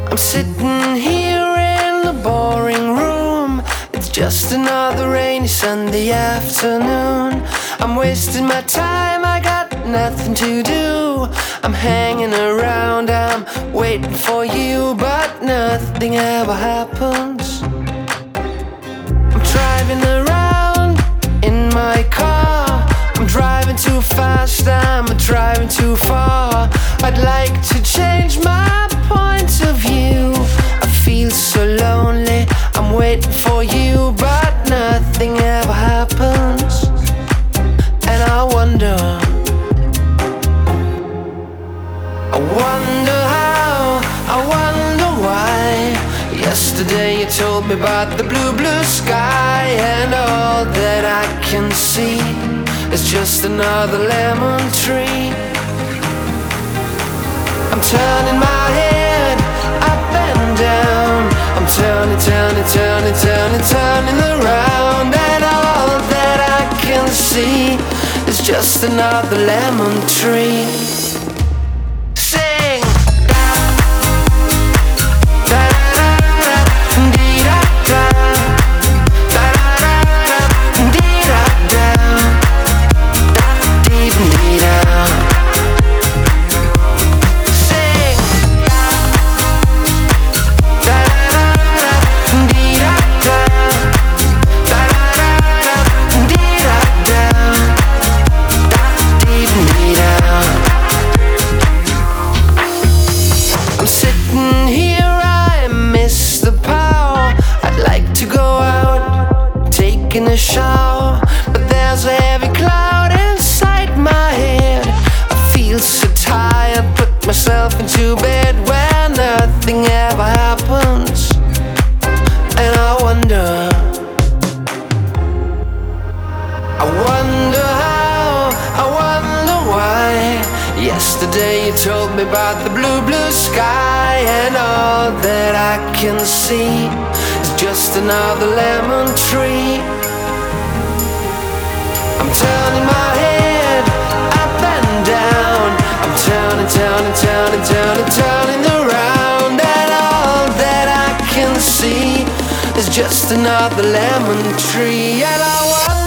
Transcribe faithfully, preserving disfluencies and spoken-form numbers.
I'm sitting here in the boring room. It's just another rainy Sunday afternoon. I'm wasting my time, I got nothing to do. I'm hanging around, I'm waiting for you, but nothing ever happens. I'm driving around in my car. I'm driving too fast, I'm driving too far. I'd like to change my point of view. I feel so lonely, I'm waiting for you, but nothing ever happens. And I wonder, I wonder how, I wonder why. Yesterday you told me about the blue, blue sky, and all that I can see is just another lemon tree. I'm turning my head up and down. I'm turning, turning, turning, turning, turning around, and all that I can see is just another lemon tree. Sing. In a shower, but there's a heavy cloud inside my head. I feel so tired, put myself into bed where nothing ever happens. And I wonder, I wonder how, I wonder why. Yesterday you told me about the blue, blue sky, and all that I can see is just another lemon tree. I'm turning my head up and down. I'm turning, turning, turning, turning, turning around, and all that I can see is just another lemon tree. And I want